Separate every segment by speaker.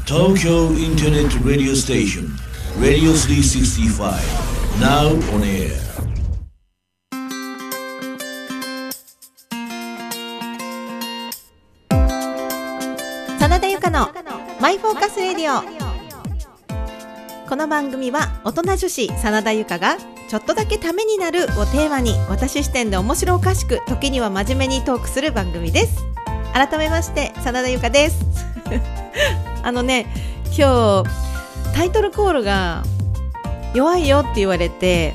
Speaker 1: Tokyo Internet Radio Station Radio 365 Now on air.
Speaker 2: 真田由香のマイフォーカスレディオ。この番組は大人女子真田由香がちょっとだけためになるをテーマに、私視点で面白おかしく、時には真面目にトークする番組です。改めまして真田由香です今日タイトルコールが弱いよって言われて、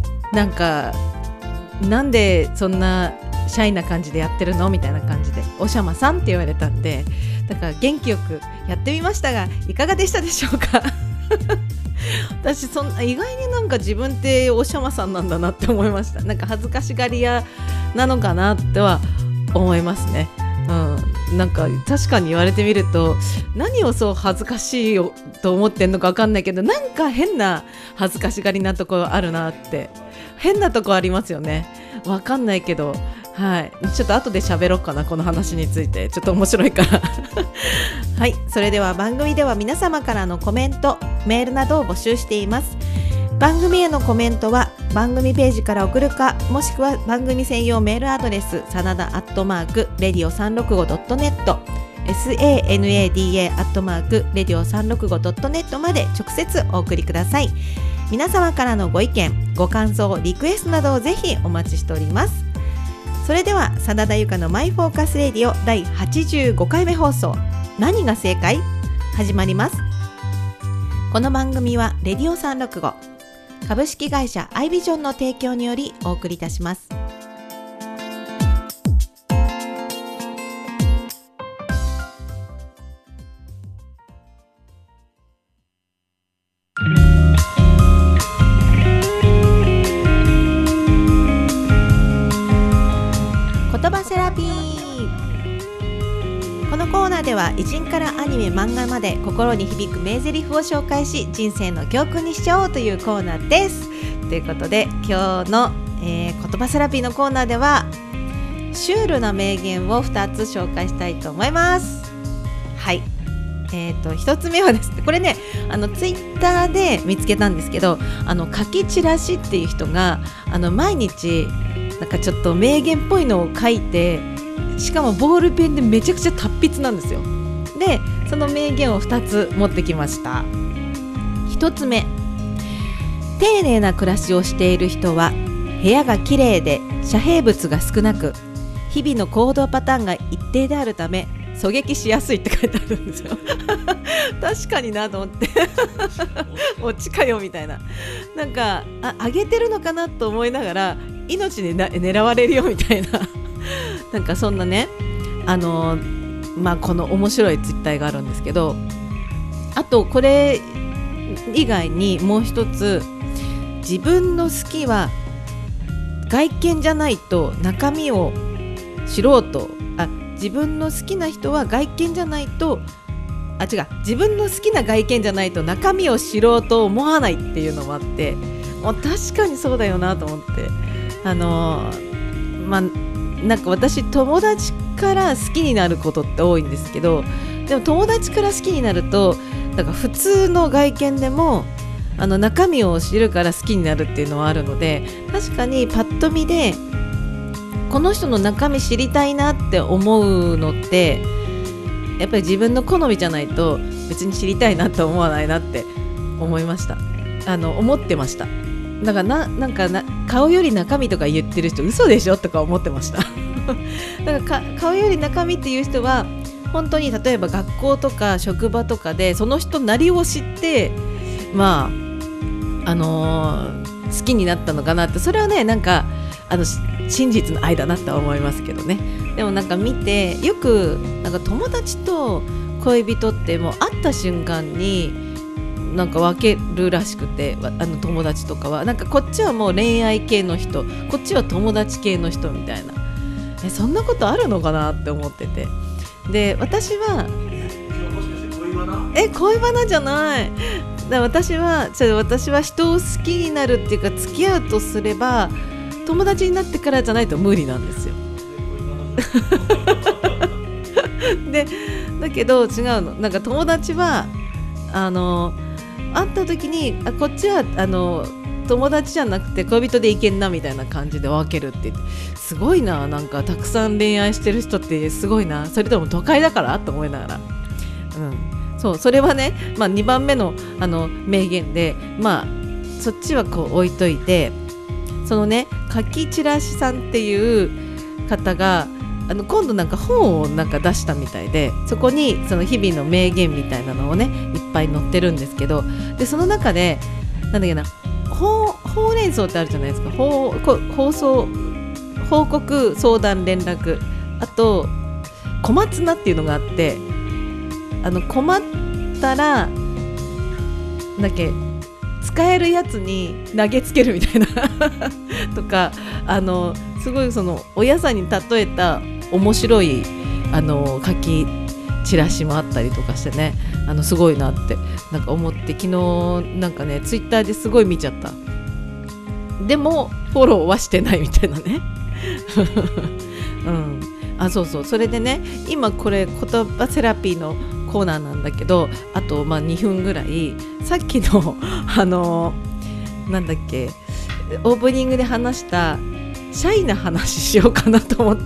Speaker 2: なんでそんなシャイな感じでやってるのみたいな感じでおしゃまさんって言われたんで、だから元気よくやってみましたが、いかがでしたでしょうか私意外に自分っておしゃまさんなんだなって思いました。恥ずかしがり屋なのかなっては思いますね。確かに言われてみると、何をそう恥ずかしいと思ってんのか分かんないけど、変な恥ずかしがりなとこあるなって、変なとこありますよね。分かんないけど、ちょっと後で喋ろうかな、この話について。ちょっと面白いからはい、それでは番組では皆様からのコメント、メールなどを募集しています。番組へのコメントは番組ページから送るか、もしくは番組専用メールアドレスsanada @radio365.net sanada @radio365.net まで直接お送りください。皆様からのご意見、ご感想、リクエストなどをぜひお待ちしております。それでは真田由香のマイフォーカスレディオ第85回目放送、何が正解？始まります。この番組はレディオ365株式会社アイビジョンの提供によりお送りいたします。言葉セラピー。このコーナーでは偉人からアニメ、漫画まで心に響く名台詞を紹介し、人生の教訓にしちゃおうというコーナーです。ということで今日の、言葉セラピーのコーナーではシュールな名言を2つ紹介したいと思います。はい、1つ目はですね、これねツイッターで見つけたんですけど、書きチラシっていう人が毎日ちょっと名言っぽいのを書いて、しかもボールペンでめちゃくちゃ達筆なんですよ。でその名言を2つ持ってきました。1つ目、丁寧な暮らしをしている人は部屋がきれいで遮蔽物が少なく、日々の行動パターンが一定であるため狙撃しやすいって書いてあるんですよ確かになと思って落ちかよみたいな、あげてるのかなと思いながら、命に狙われるよみたいなそんなね、この面白いツイッターがあるんですけど、あとこれ以外にもう一つ、自分の好きは外見じゃないと中身を知ろうと、自分の好きな人は外見じゃないと、自分の好きな外見じゃないと中身を知ろうと思わないっていうのもあって、もう確かにそうだよなと思って、私友達から好きになることって多いんですけど、でも友達から好きになると普通の外見でも中身を知るから好きになるっていうのはあるので、確かにパッと見でこの人の中身知りたいなって思うのって、やっぱり自分の好みじゃないと別に知りたいなって思わないなって思いました。思ってました。だから顔より中身とか言ってる人嘘でしょとか思ってましただから顔より中身っていう人は本当に、例えば学校とか職場とかでその人なりを知って好きになったのかなって、それはね真実の愛だなって思いますけどね。でも見てよく友達と恋人ってもう会った瞬間に分けるらしくて、友達とかはこっちはもう恋愛系の人、こっちは友達系の人みたいな、そんなことあるのかなって思ってて、で私は恋バナじゃない。私は人を好きになるっていうか、付き合うとすれば友達になってからじゃないと無理なんですよでだけど違うの、友達は会った時にこっちは友達じゃなくて恋人でいけんなみたいな感じで分けるってすごいな。なんかたくさん恋愛してる人ってすごいな。それとも都会だからと思いながら、それはね、2番目の名言で、そっちはこう置いといて、そのねかきちらしさんっていう方が今度なんか本をなんか出したみたいで、そこにその日々の名言みたいなのをねいっぱい載ってるんですけど、でその中でなんだっけな、ほうれん草ってあるじゃないですか。報告相談連絡、あと小松菜っていうのがあって、困ったらだっけ使えるやつに投げつけるみたいなとか、すごいそのお野菜に例えた面白い書きチラシもあったりとかしてね、すごいなってなんか思って、昨日なんかねツイッターですごい見ちゃった。でもフォローはしてないみたいなねそれでね、今これ言葉セラピーのコーナーなんだけど、あと2分ぐらいさっきのなんだっけ、オープニングで話したシャイな話しようかなと思って、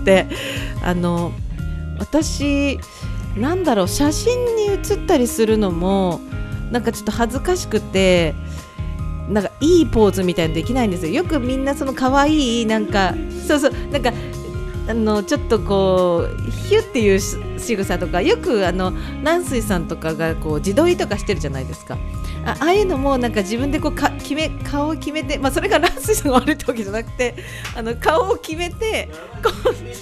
Speaker 2: 私なんだろう、写真に写ったりするのもなんかちょっと恥ずかしくて、なんかいいポーズみたいにできないんですよ。よくみんなその可愛いなんかなんかちょっとこうヒュっていう仕草とか、よく南水さんとかがこう自撮りとかしてるじゃないですか。ああいうのもなんか自分でこう顔を決めて、それが南水さんが悪いってわけじゃなくて、顔を決めてこ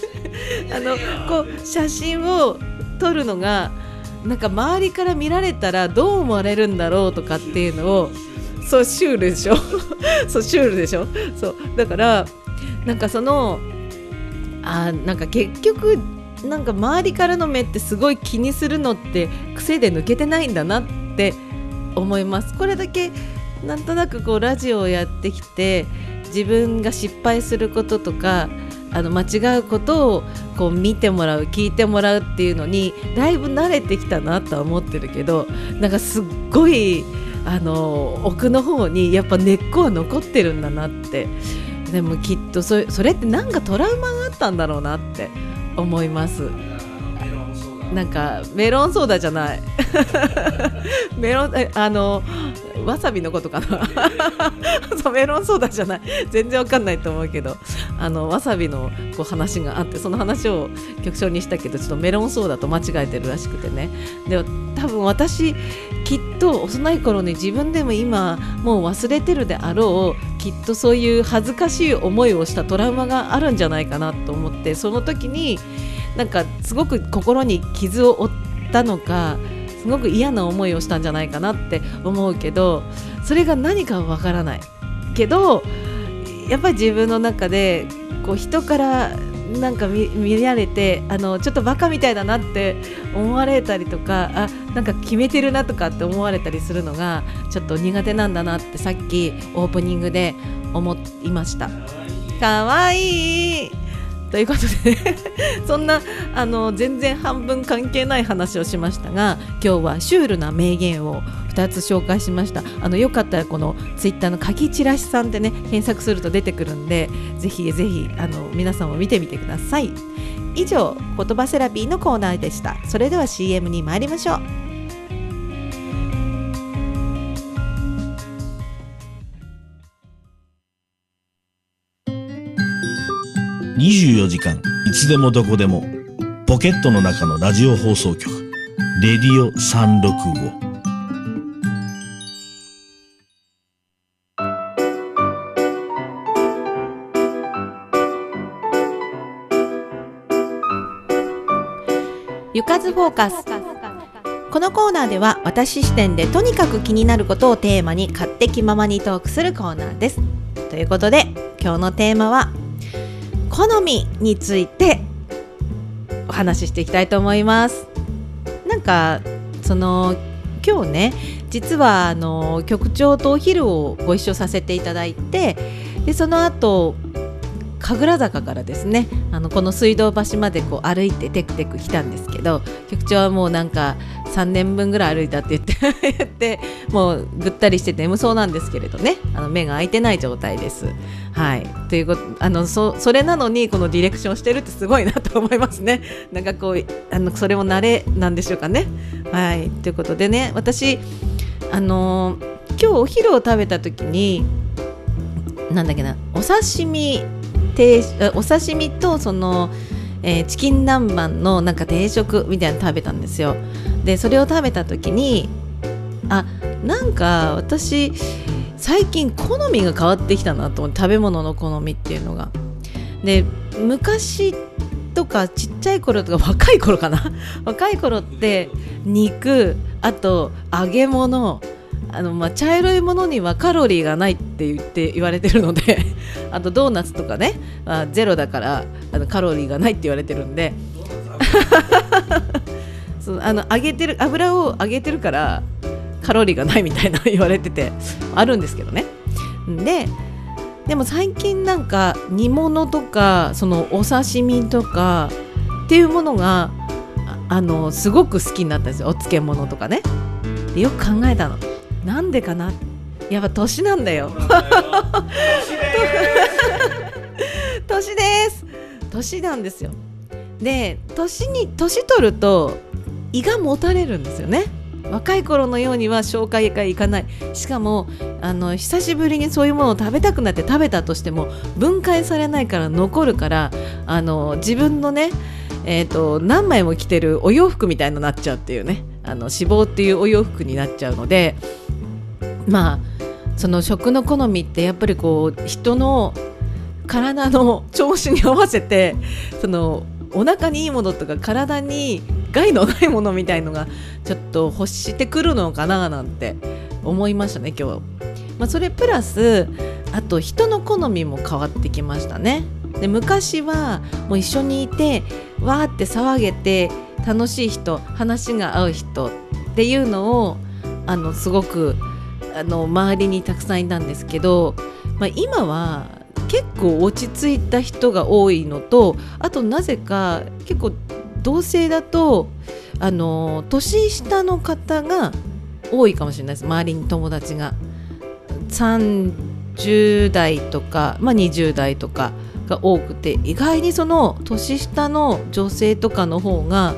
Speaker 2: う写真を撮るのがなんか周りから見られたらどう思われるんだろうとかっていうのを、そうシュールでしょそうシュールでしょ。そうだからなんかなんか結局なんか周りからの目ってすごい気にするのって癖で抜けてないんだなって思います。これだけなんとなくこうラジオをやってきて、自分が失敗することとか間違うことをこう見てもらう、聞いてもらうっていうのにだいぶ慣れてきたなとは思ってるけど、なんかすっごい奥の方にやっぱ根っこは残ってるんだなって。でもきっとそれってなんかトラウマがあったんだろうなって思います。なんかメロンソーダじゃないメロンわさびのことかなそうメロンソーダじゃない、全然わかんないと思うけど、わさびのこう話があって、その話を局長にしたけど、ちょっとメロンソーダと間違えてるらしくてね。で多分私きっと幼い頃に自分でも今もう忘れてるであろう、きっとそういう恥ずかしい思いをしたトラウマがあるんじゃないかなと思って、その時になんかすごく心に傷を負ったのか、すごく嫌な思いをしたんじゃないかなって思うけど、それが何かはわからないけど、やっぱり自分の中でこう人からなんか 見られてちょっとバカみたいだなって思われたりとか、なんか決めてるなとかって思われたりするのがちょっと苦手なんだなってさっきオープニングで思いました。かわいいということでそんな全然半分関係ない話をしましたが、今日はシュールな名言を2つ紹介しました。よかったらこのツイッターのかきちらしさんでね検索すると出てくるんで、ぜひぜひ皆さんも見てみてください。以上、言葉セラピーのコーナーでした。それでは CM に参りましょう。
Speaker 1: 24時間いつでもどこでもポケットの中のラジオ放送局レディオ365。
Speaker 2: ゆかずフォーカス。このコーナーでは私視点でとにかく気になることをテーマに勝手気ままにトークするコーナーです。ということで今日のテーマは好みについてお話ししていきたいと思います。なんか今日ね、実は局長とお昼をご一緒させていただいて、でその後神楽坂からですねこの水道橋までこう歩いてテクテク来たんですけど、局長はもうなんか3年分ぐらい歩いたって言ってもうぐったりして眠そうなんですけれどね、目が開いてない状態です。はい、ということそれなのにこのディレクションしてるってすごいなと思いますね。なんかこうそれも慣れなんでしょうかね。はい、ということでね、私今日お昼を食べた時になんだっけな、お刺身とその、チキン南蛮のなんか定食みたいなの食べたんですよ。でそれを食べた時になんか私最近好みが変わってきたなと思って、食べ物の好みっていうのが。で昔とかちっちゃい頃とか若い頃かな若い頃って肉、あと揚げ物、茶色いものにはカロリーがないって言われてるのであとドーナツとかね、ゼロだからカロリーがないって言われてるんでそう油を揚げてるからカロリーがないみたいな言われててあるんですけどね。でも最近なんか煮物とかそのお刺身とかっていうものがすごく好きになったんですよ。お漬物とかね。でよく考えたの、なんでかな、やっぱ年なんだよ年です、年なんですよ。で年取ると胃がもたれるんですよね。若い頃のようには消化がいかない。しかも久しぶりにそういうものを食べたくなって食べたとしても分解されないから残るから、自分のね、何枚も着てるお洋服みたいになっちゃうっていうね、脂肪っていうお洋服になっちゃうので、その食の好みってやっぱりこう人の体の調子に合わせて、そのお腹にいいものとか体に害のないものみたいのがちょっと欲してくるのかななんて思いましたね今日。それプラスあと人の好みも変わってきましたね。で昔はもう一緒にいてわーって騒げて楽しい人、話が合う人っていうのをすごく周りにたくさんいたんですけど、今は結構落ち着いた人が多いのと、あとなぜか結構同性だと年下の方が多いかもしれないです。周りに友達が30代とか、20代とかが多くて、意外にその年下の女性とかの方が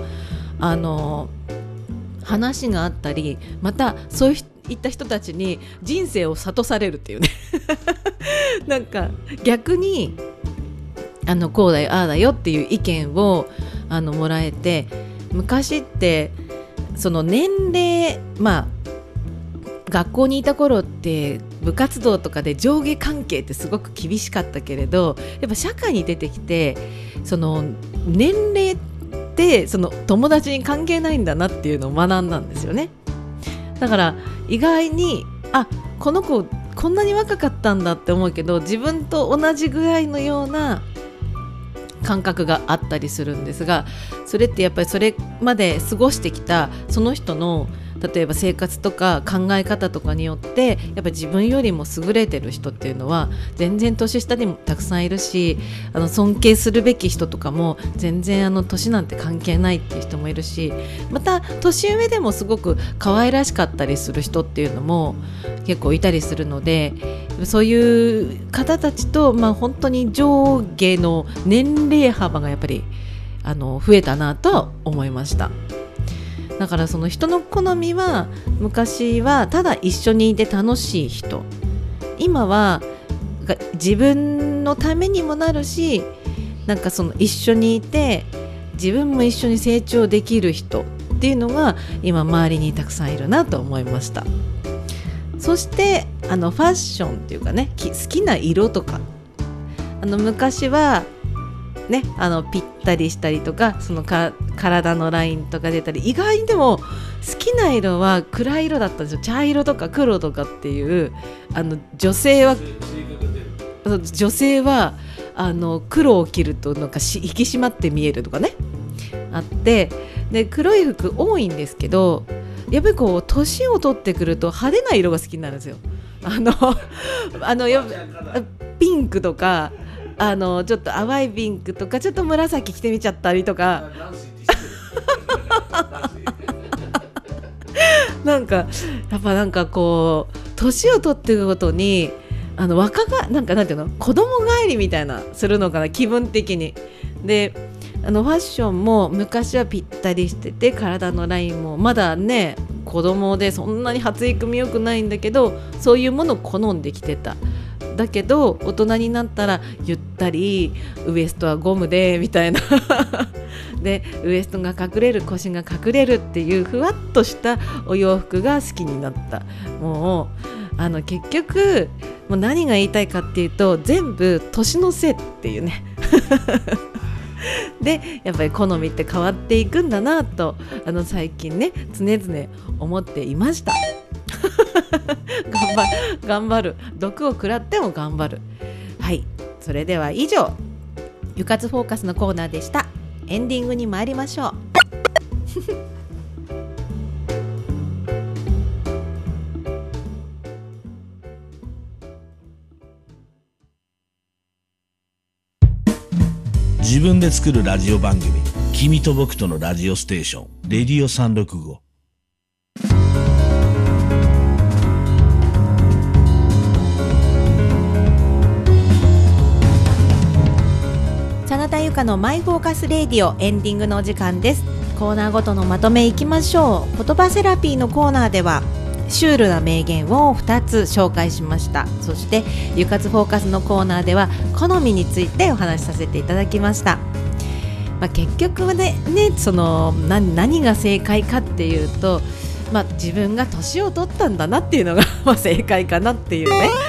Speaker 2: 話があったり、またそういった人たちに人生を諭されるっていうねなんか逆にこうだよああだよっていう意見をもらえて、昔ってその年齢、学校にいた頃って部活動とかで上下関係ってすごく厳しかったけれど、やっぱ社会に出てきてその年齢ってその友達に関係ないんだなっていうのを学んだんですよね。だから意外にこの子こんなに若かったんだって思うけど、自分と同じぐらいのような感覚があったりするんですが、それってやっぱりそれまで過ごしてきたその人の例えば生活とか考え方とかによってやっぱり自分よりも優れてる人っていうのは全然年下にもたくさんいるし、尊敬するべき人とかも全然年なんて関係ないっていう人もいるし、また年上でもすごく可愛らしかったりする人っていうのも結構いたりするので、そういう方たちと、本当に上下の年齢幅がやっぱり増えたなとは思いました。だからその人の好みは昔はただ一緒にいて楽しい人、今は自分のためにもなるし、なんかその一緒にいて自分も一緒に成長できる人っていうのが今周りにたくさんいるなと思いました。そしてファッションっていうかね、好きな色とか昔はね、ぴったりしたりとかその体のラインとか出たり、意外にでも好きな色は暗い色だったんですよ。茶色とか黒とかっていう女性は黒を着るとなんか引き締まって見えるとかねあって、で黒い服多いんですけど、やっぱりこう年を取ってくると派手な色が好きになるんですよ。ピンクとかちょっと淡いピンクとかちょっと紫着てみちゃったりとかなんかやっぱなんかこう年を取っていくごとに若がなんていうの、子供帰りみたいなするのかな、気分的に。でファッションも昔はぴったりしてて、体のラインもまだね子供でそんなに発育も良くないんだけど、そういうものを好んできてた。だけど大人になったらゆったりウエストはゴムでみたいなでウエストが隠れる、腰が隠れるっていうふわっとしたお洋服が好きになった。もう結局もう何が言いたいかっていうと、全部年のせいっていうねでやっぱり好みって変わっていくんだなと最近ね常々思っていました頑張る、毒を食らっても頑張る。はい、それでは以上ゆかつフォーカスのコーナーでした。エンディングに参りましょう
Speaker 1: 自分で作るラジオ番組、君と僕とのラジオステーション、レディオ365。
Speaker 2: 真田由香のマイフォーカスレディオ、エンディングのお時間です。コーナーごとのまとめいきましょう。言葉セラピーのコーナーではシュールな名言を2つ紹介しました。そしてゆかつフォーカスのコーナーでは好みについてお話しさせていただきました。結局はねその何が正解かっていうと、自分が年を取ったんだなっていうのが正解かなっていうね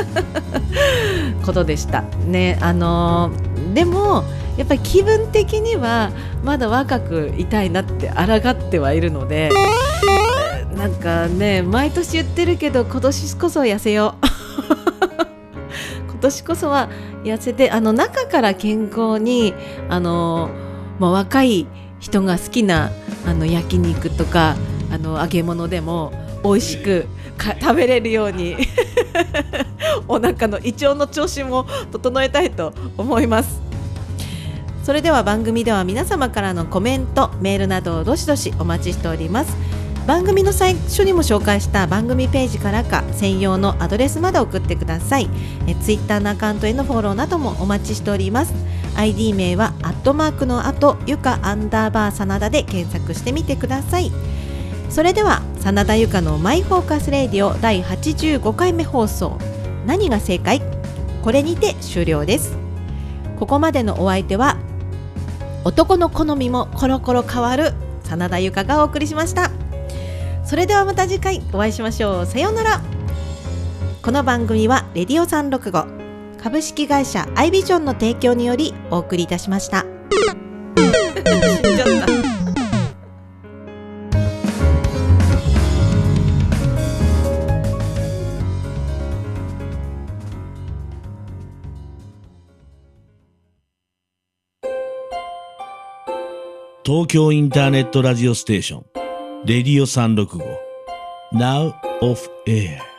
Speaker 2: ことでしたね。でもやっぱり気分的にはまだ若くいたいなって抗ってはいるので、なんかね毎年言ってるけど今年こそ痩せよう今年こそは痩せて中から健康に若い人が好きな焼肉とか揚げ物でも美味しく食べれるようにお腹の胃腸の調子も整えたいと思います。それでは番組では皆様からのコメント、メールなどをどしどしお待ちしております。番組の最初にも紹介した番組ページからか専用のアドレスまで送ってください。ツイッターのアカウントへのフォローなどもお待ちしております。 ID 名は@の後ゆか_真田で検索してみてください。それでは真田ゆかのマイフォーカスレディオ第85回目放送、何が正解、これにて終了です。ここまでのお相手は男の好みもコロコロ変わる真田ゆかがお送りしました。それではまた次回お会いしましょう。さようなら。この番組はレディオ365株式会社アイビジョンの提供によりお送りいたしました
Speaker 1: 東京インターネットラジオステーション、レディオ365 Now off air。